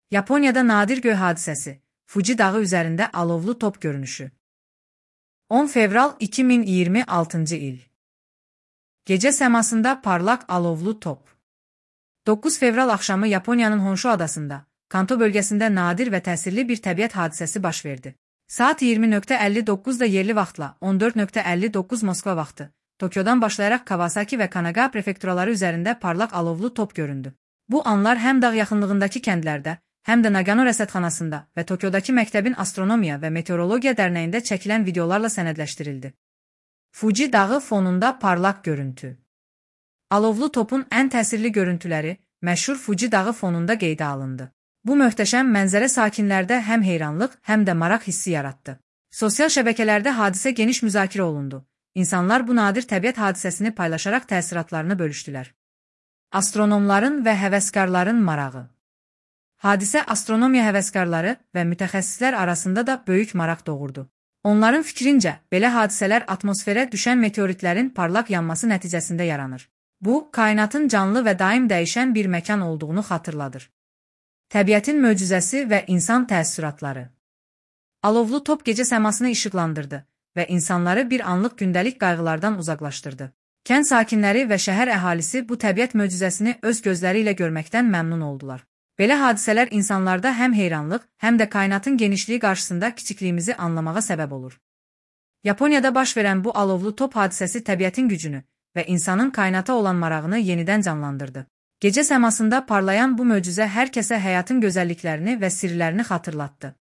Yaponiyada nadir göy hadisəsi, Fuji dağı üzərində alovlu top görünüşü. 10 fevral 2026 il. Gecə səmasında parlaq alovlu top. 9 fevral axşamı Yaponiyanın Honshu adasında, Kanto bölgəsində nadir və təsirli bir təbiət hadisəsi baş verdi. Saat 20:59-da yerli vaxtla 14:59 Moskva vaxtı, Tokyodan başlayaraq Kawasaki və Kanaga prefekturaları üzərində parlaq alovlu top göründü. Bu anlar həm dağ yaxınlığındakı kəndlərdə, həm də Nagano rəsədxanasında və Tokyodakı məktəbin Astronomiya və Meteorologiya dərnəyində çəkilən videolarla sənədləşdirildi. Fuji dağı fonunda parlaq görüntü. Alovlu topun ən təsirli görüntüləri məşhur Fuji dağı fonunda qeydə alındı. Bu möhtəşəm mənzərə sakinlərdə həm heyranlıq, həm də maraq hissi yaratdı. Sosial şəbəkələrdə hadisə geniş müzakirə olundu. İnsanlar bu nadir təbiət hadisəsini paylaşaraq təsiratlarını bölüşdülər. Astronomların və həvəskarların marağı. Hadisə astronomiya həvəskarları və mütəxəssislər arasında da böyük maraq doğurdu. Onların fikrincə, belə hadisələr atmosferə düşən meteoritlərin parlaq yanması nəticəsində yaranır. Bu, kainatın canlı və daim dəyişən bir məkan olduğunu xatırladır. Təbiətin möcüzəsi və insan təəssüratları. Alovlu top gecə səmasını işıqlandırdı və insanları bir anlıq gündəlik qayğılardan uzaqlaşdırdı. Kənd sakinləri və şəhər əhalisi bu təbiət möcüzəsini öz gözləri ilə görməkdən məmnun oldular. Belə hadisələr insanlarda həm heyranlıq, həm də kainatın genişliyi qarşısında kiçikliyimizi anlamağa səbəb olur. Yaponiyada baş verən bu alovlu top hadisəsi təbiətin gücünü və insanın kainata olan marağını yenidən canlandırdı. Gecə səmasında parlayan bu möcüzə hər kəsə həyatın gözəlliklərini və sirlərini xatırlatdı.